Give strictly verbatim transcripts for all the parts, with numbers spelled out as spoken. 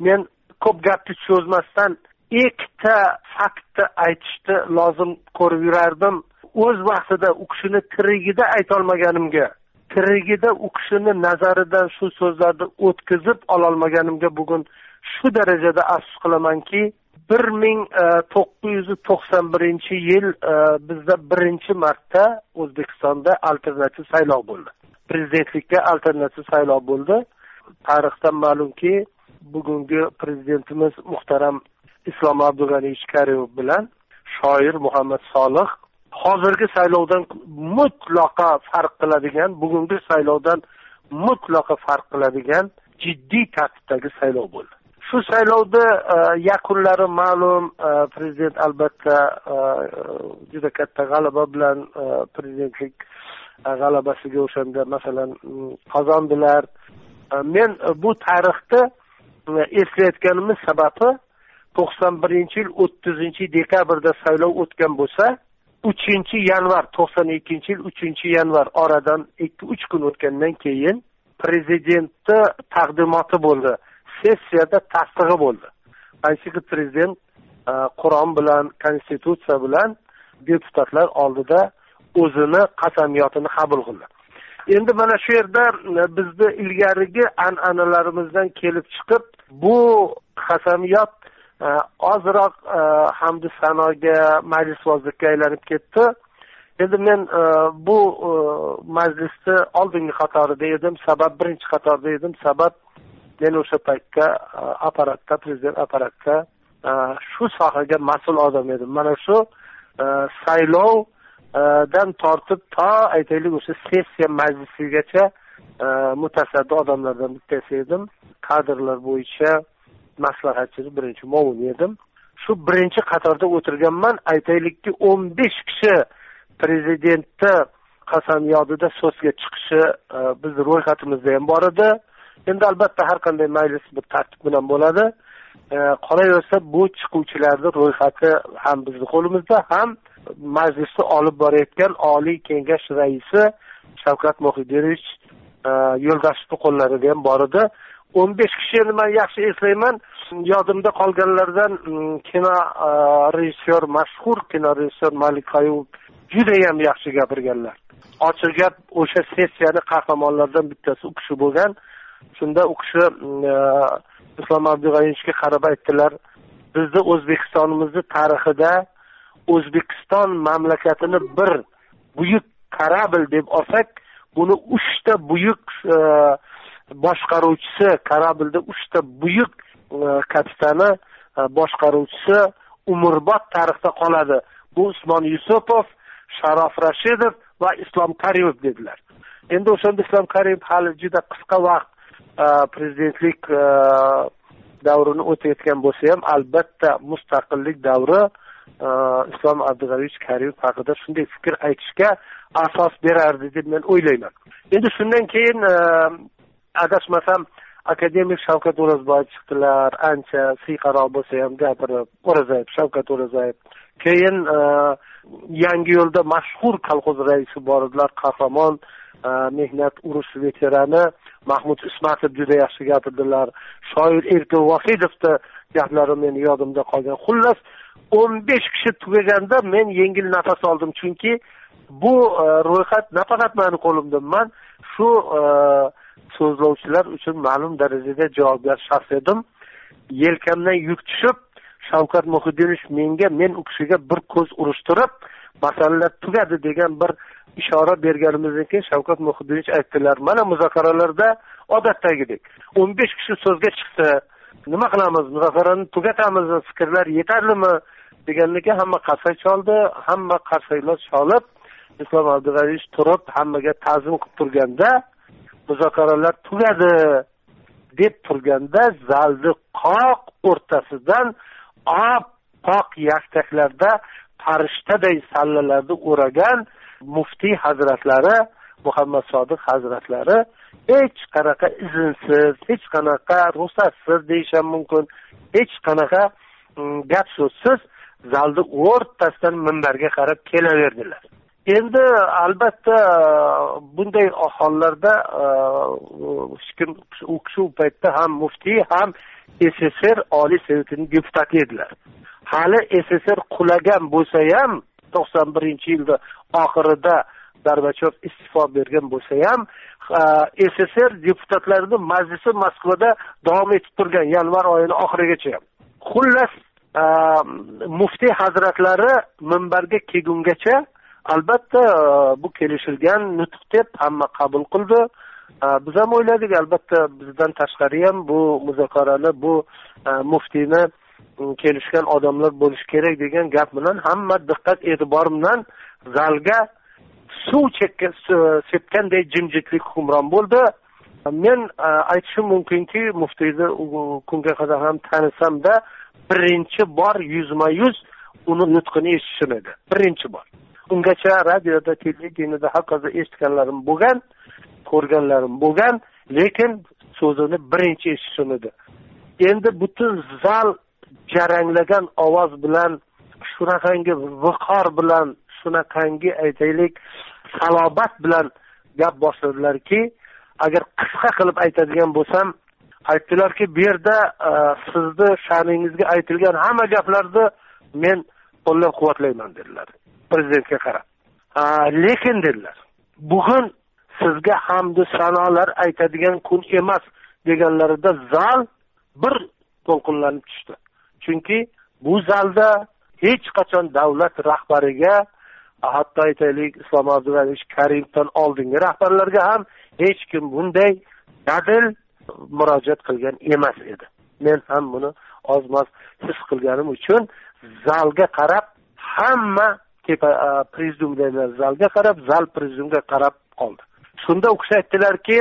men ko'p gapni cho'zmasdan ikkita faktni aytishni lozim ko'rib yurardim. O'z vaqtida u kishini tirigida aytolmaganimga, tirigida u kishini nazaridan shu so'zlarni o'tkazib ololmaganimga bugun shu darajada afsus qilamanki, bir ming to'qqiz yuz to'qson birinchi yil bizda birinchi marta O'zbekistonda alternativ saylov bo'ldi. Prezidentlikka alternativ saylov bo'ldi. Tarixdan ma'lumki, bugungi prezidentimiz muhtaram Islom Abdug'aniyevich Karimov bilan shoir Muhammad Solih hozirgi saylovdan mutlaqo farq qiladigan, bugungi saylovdan mutlaqo farq qiladigan jiddiy tartibdagi saylov bo'ldi. Shu saylovda yakunlari ma'lum, prezident albatta juda katta g'alaba bilan prezidentlik g'alabasiga o'shanda masalan qozondilar. Men bu tarixda eslayotganimiz sababi to'qson birinchi yil o'ttizinchi dekabrda saylov o'tgan bo'lsa, uchinchi yanvar to'qson ikkinchi yil uchinchi yanvar oradan ikki uch kun o'tgandan keyin prezidentni taqdimoti bo'ldi. Sessiyada tasdig'i bo'ldi. Qaysi prezident Qur'on bilan, konstitutsiya bilan deputatlar oldida o'zini qasamyotini qabul qildi. Endi mana shu yerda bizni ilgarigi an'analarimizdan kelib chiqib, bu qasamyot ozroq hamd sanoga, majlisbozlikka aylanib ketdi. Endi men bu majlisda oldingi qatorida edim, sabab birinchi qatorda edim, sabab men o'sha paytda apparatda, prezident apparatda shu sohaga mas'ul odam edim. Mana shu saylovdan tortib to aytaylik o'sha sessiya majlisigacha mutasaddi odamlardan bittasi edim. Kadrlar bo'yicha maslahatchi birinchi muavin edim. Shu birinchi qatorda o'tirganman. Aytaylikki o'n besh kishi prezidentni qasamyodida so'zga chiqishi bizning ro'yxatimizda ham bor edi. Endi albatta har qanday majlis bir tartib bilan bo'ladi. Qolaversa bu chiquvchilarning ro'yxati ham bizning qo'limizda, ham majlisni olib borayotgan Oliy Kengash raisi Shavkat Muhiddinov Yo'ldashevning qo'llarida ham bor edi. o'n besh kishini men yaxshi eslayman. Yodimda qolganlardan kino rejissyor, mashhur kino rejissyor Malik Qayumov juda ham yaxshi gapirganlar. Ochiq gap, o'sha sessiyani qahramonlardan bittasi u kishi bo'lgan. Shunda u kishi Islom Abdug'aniyevga qarab aytdilar: "Bizning O'zbekistonimizning tarixida O'zbekiston mamlakatini bir buyuk kорабль deb olsak, buni uchta buyuk boshqaruvchisi, kорабльda uchta buyuk kapitani boshqaruvchisi umrbod tarixda qoladi. Bu Usmon Yusupov, Sharof Rashidov va Islom Karimov" dedilar. Endi o'shanda Islom Karimov hali juda qisqa vaqt prezidentlik davrini o'tayotgan bo'lsa ham, albatta mustaqillik davri Islom Abdug'aniyevich Karimov haqida shunday fikr aytishga asos berardi deb men o'ylayman. Endi shundan keyin adashmasam akademik Shavkat O'rozboyev chiqdilar, ancha siyqaroq bo'lsa ham gapirib, O'rozayev, Shavkat O'rozayev. Keyin Yangiyo'lda mashhur kolxoz raisi bor edilar, qahramon mehnat urush veterani Mahmud Ismatov juda yaxshi gapirdilar. Shoir Erkin Vohidovning gaplari meni yodimda qolgan. Xullas o'n besh kishi tugaganda men yengil nafas oldim, chunki bu ro'yxat nafaqat meni qo'limda, men shu so'zlovchilar uchun ma'lum darajada javobgar shaxs edim. Yelkamdan yuk tushib, Shavkat Muhiddinov menga, men u kishiga bir ko'z urishtirib, masalalar tugadi degan bir ishora berganimizdan keyin Shavkat Muhiddinov aytdilar: "Mana muzokaralarda odatdagidek o'n besh kishi so'zga chiqdi. Nima qilamiz? Muzokarani tugatamizmi? Fikrlar yetarlimi?" degandan keyin hamma qarsak chaldi, hamma qarsaklar chalib, Islom Abdug'aniyevich turib hammaga ta'zim qilib turganda, muzokaralar tugadi deb turganda, zalni qoq o'rtasidan oppoq yaktaklarda farishtaday sallalarni o'ragan muftiy hazratlari, Muhammad Sodiq hazratlari hech qanaqa izinsiz, hech qanaqa ruxsatsiz deyishim mumkin, hech qanaqa gap so'zsiz zalni o'rtasidan minbarga qarab kelaverdilar. Endi albatta bunday hollarda hech kim u kishi u paytda ham muftiy ham S S R Oliy Sovetining deputati edilar. Hali S S R qulagan bo'lsa ham to'qson birinchi yilda oxirida Gorbachov iste'fo bergan bo'lsa ham S S R deputatlarining majlisi Moskvada davom etib turgan yanvar oyining oxirigacha. Xullas muftiy hazratlari minbarga kelgungacha albatta bu kelishilgan nutq deb hamma qabul qildi. Biz ham o'yladik, albatta bizdan tashqari ham bu muzokarani, bu muftiyni kelishgan odamlar bo'lish kerak degan gap bilan hamma diqqat e'tibor bilan zalga suv chekkan sepganday jimjitlik hukmron bo'ldi. Men aytishim mumkinki, muftiyni kunga qadar ham tanisam-da, birinchi bor yuzma-yuz uni nutqini eshitishim edi. Birinchi bor. Ungacha radioda, televideniyada haqida eshitganlarim bo'lgan, ko'rganlarim bo'lgan, lekin so'zini birinchi eshitishim edi. Endi butun zal jaranglagan ovoz bilan, shunaqangi viqor bilan, shunaqangi aytaylik salobat bilan gap boshladilarki, agar qisqa qilib aytadigan bo'lsam, aytdilarki, bu yerda sizni sha'ningizga aytilgan hamma gaplarni men qo'llab-quvvatlayman dedilar prezidentga qarab. Lekin dedilar, bugun sizga hamdu sanolar aytadigan kun emas deganlarida zal bir to'lqinlanib tushdi. Chunki bu zalda hech qachon davlat rahbariga, hatto aytaylik Islom Abdulaziz Karimovdan oldingi rahbarlarga ham hech kim bunday dadil murojaat qilgan emas edi. Men ham buni ozmas his qilganim uchun zalga qarab, hamma tepa prezidiumdagilar zalga qarab, zal prezidiumga qarab qoldi. Shunda u kishi aytdilarki,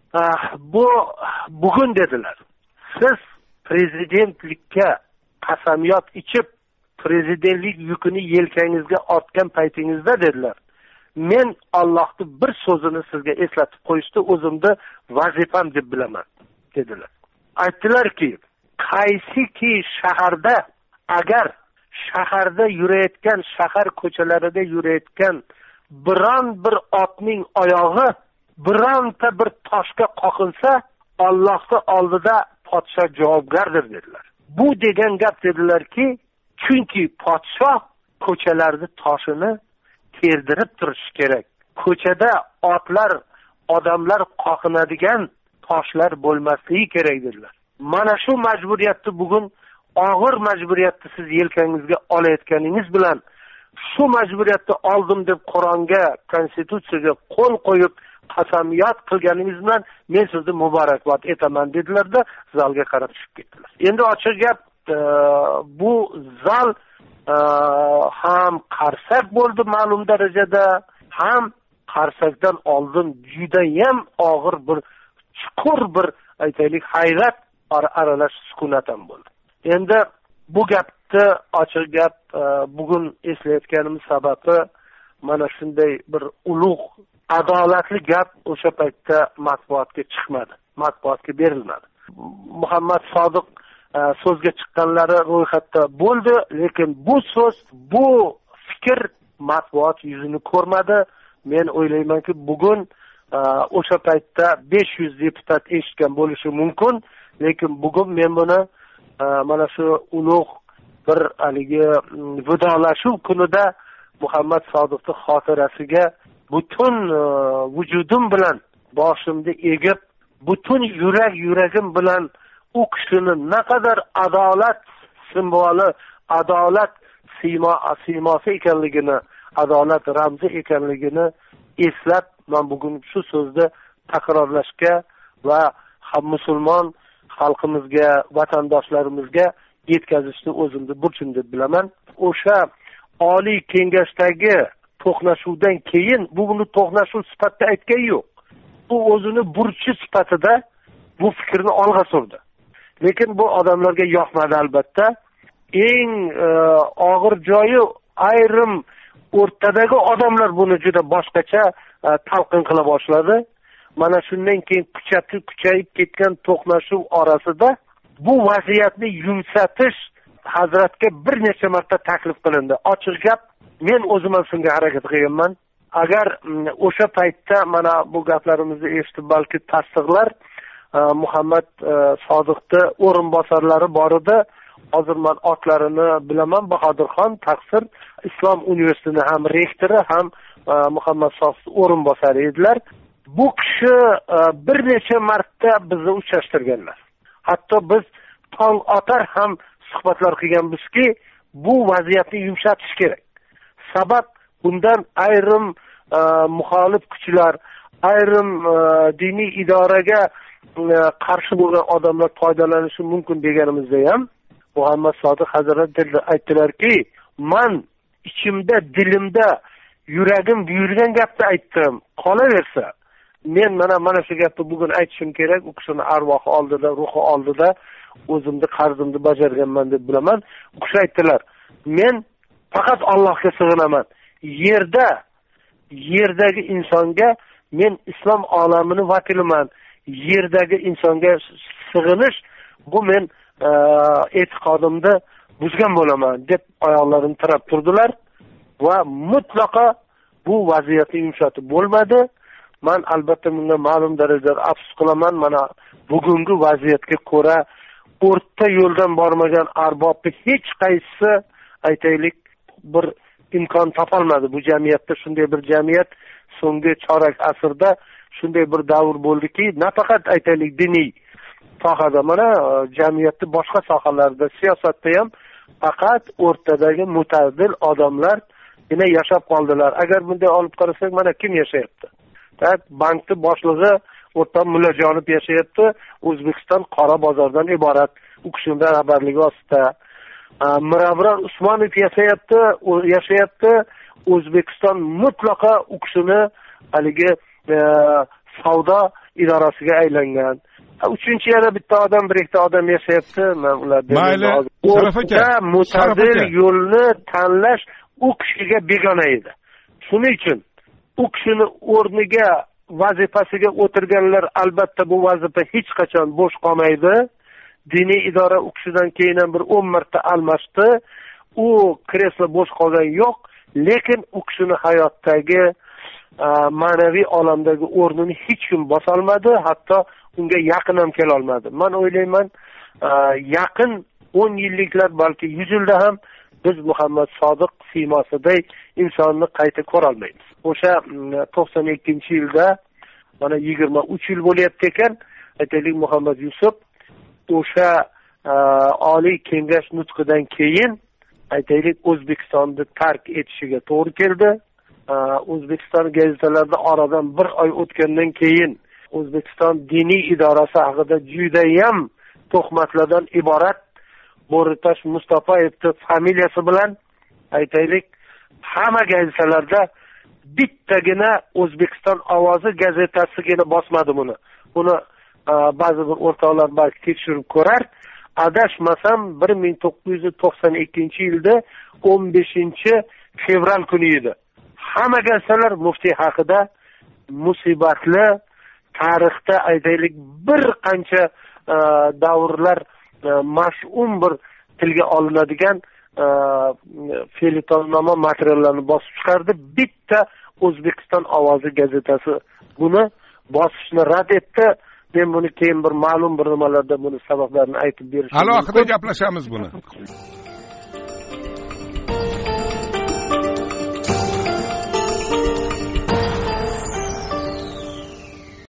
bu bugun dedilar, siz prezidentlikka qasamyod ichib prezidentlik yukini yelkangizga ortgan paytingizda dedilar, men Allohning bir so'zini sizga eslatib qo'yishni o'zimni vazifam deb bilaman dedilar. Aytdilarki, qaysiki shaharda, agar shaharda yurayotgan, shahar ko'chalarida yurayotgan biron bir otning oyog'i bironta bir toshga qoqilsa, Allohning oldida podsho javobgardir dedilar. Bu degan gap dedilarki, chunki podsho ko'chalarning toshini terdirib turishi kerak. Ko'chada otlar, odamlar qoqinadigan toshlar bo'lmasligi kerak dedilar. Mana shu majburiyatni bugun og'ir majburiyatni siz yelkangizga olayotganingiz bilan shu majburiyatni oldim deb Qur'onga, konstitutsiyaga qo'l qo'yib qasamyod qilganingiz bilan men sizni muborakbod etaman dedilarda zalga qarab tushib ketdilar. Endi ochiq gap, bu zal ham qarsak bo'ldi ma'lum darajada, ham qarsakdan oldin juda ham og'ir bir chuqur bir aytaylik hayrat aralash sukunat ham bo'ldi. Endi bu gapni ochiq gap bugun eslayotganimiz sababi mana shunday bir ulug' adolatli gap o'sha paytda matbuotga chiqmadi, matbuotga berilmadi. Muhammad Sodiq so'zga chiqqanlari ro'yxatda bo'ldi, lekin bu so'z, bu fikr matbuot yuzini ko'rmadi. Men o'ylaymanki, bugun o'sha paytda besh yuz deputat eshitgan bo'lishi mumkin, lekin bugun men buni mana shu ulug' bir haligi vidolashuv kunida Muhammad Sodiqning xotirasiga butun vujudim bilan boshimni egib, butun yurak yuragim bilan u kishini naqadar adolat simboli, adolat siymosi ekanligini, adolat ramzi ekanligini eslab, men bugun shu so'zni takrorlashga va ham musulmon xalqimizga, vatandoshlarimizga yetkazishni o'zimni burchim deb bilaman. O'sha Oliy Kengashdagi to'qnashuvdan keyin bu buni to'qnashuv sifatida aytgani yo'q. Bu o'zini burchi sifatida bu fikrni olg'a surdi. Lekin bu odamlarga yoqmadi albatta. Eng og'ir joyi ayrim o'rtadagi odamlar buni juda boshqacha talqin qila boshladi. Mana shundan keyin kuchayib kuchayib ketgan to'qnashuv orasida bu vaziyatni yumshatish hazratga bir necha marta taklif qilindi. Ochiq gap, men o'zim ham shunga harakat qilganman. Agar o'sha paytda mana bu gaplarimizni eshitib balki tasdiqlar, Muhammad Sodiqni o'rinbosarlari bor edi. Hozir men otlarini bilaman. Bahodirxon Taqsir Islom universitetini ham rektori, ham Muhammad Sodiq o'rinbosari edilar. Bu kishi bir necha marta bizni uchrashtirganlar. Hatto biz tong otar ham suhbatlar qilganmizki, bu vaziyatni yumshatish kerak. Sabab bundan ayrim muxolif kuchlar, ayrim diniy idoraga qarshi bo'lgan odamlar foydalanishi mumkin deganimizda ham Muhammad Sodiq Hazrat aytdilarki, men ichimda, dilimda, yuragim buyurgan gapni aytdim. Qolaversa, men mana mana shu gapni bugun aytishim kerak. U kishini arvohi oldida, ruhi oldida o'zimni qarzimni bajarganman deb bilaman. U kishi aytdilar, men faqat Allohga sig'inaman. Yerda, yerdagi insonga men islom olamining vakiliman. Yerdagi insonga sig'inish bu men e'tiqodimni buzgan bo'laman deb oyoqlarini tirab turdilar va mutlaqo bu vaziyatni yumshatib bo'lmadi. Men albatta bunga ma'lum darajada afsus qilaman. Mana bugungi vaziyatga ko'ra o'rta yo'ldan bormagan arbobni hech qaysi aytaylik bir imkon topolmadi. Bu jamiyatda shunday bir jamiyat so'nggi chorak asrda shunday bir davr bo'ldiki, nafaqat aytaylik diniy sohada, mana jamiyatni boshqa sohalarida, siyosatda ham faqat o'rtadagi mutadil odamlar yana yashab qoldilar. Agar bunday olib qarasak, mana kim yashayapti? Tak, bankni boshlig'i o'rta Mullajonov yashayapti. O'zbekiston qora bozordan iborat. U kishining rahbarligi ostida Mirabror Usmonov yashayapti, yashayapti. O'zbekiston mutlaqo u kishini haligi savdo idorasiga aylangan. Uchinchi yana bitta odam, bir ikkita odam yashayapti. Men ulardan mayli, Sharaf aka, mutadil yo'lni tanlash u kishiga begona edi. Shuning uchun u kishini o'rniga, vazifasiga o'tirganlar albatta bu vazifa hech qachon bo'sh qolmaydi. Diniy idora u kishidan keyin ham bir o'n marta almashdi. U kreslo bo'sh qolgan yo'q, lekin u kishini hayotdagi ma'naviy olamdagi o'rnini hech kim bosa olmadi, hatto unga yaqin ham kela olmadi. Men o'ylayman, yaqin o'n yilliklar, balki yuz yilda ham biz Muhammad Sodiq siymosidek insonni qayta ko'ra olmaymiz. O'sha to'qson ikkinchi yilda mana yigirma uch yil bo'lyapti ekan, aytaylik Muhammad Yusuf o'sha oliy kengash nutqidan keyin aytaylik O'zbekistonni tark etishiga to'g'ri keldi. O'zbekiston gazetalarida oradan bir oy o'tgandan keyin O'zbekiston diniy idorasi haqida juda ham tuhmatlardan iborat Bo'ritosh Mustafayevning familiyasi bilan aytaylik hamma gazetalarda bittagina O'zbekiston ovozi gazetasigina bosmadi buni. Buni ba'zi bir o'rtoqlar balki tekshirib ko'rar. Adashmasam bir ming to'qqiz yuz to'qson ikkinchi yilda o'n beshinchi fevral kuni edi. Hamma gazetalar muftiy haqida musibatli, tarixda aytaylik bir qancha davrlar mash'um bir tilga olinadigan fe'l-tonnoma materiallarni bosib chiqardi. Bitta O'zbekiston ovozi gazetasi buni bosishni rad etdi. Men buni keyin bir ma'lum bir nimalarda buni sabablarini aytib berishim. Alohida gaplashamiz buni.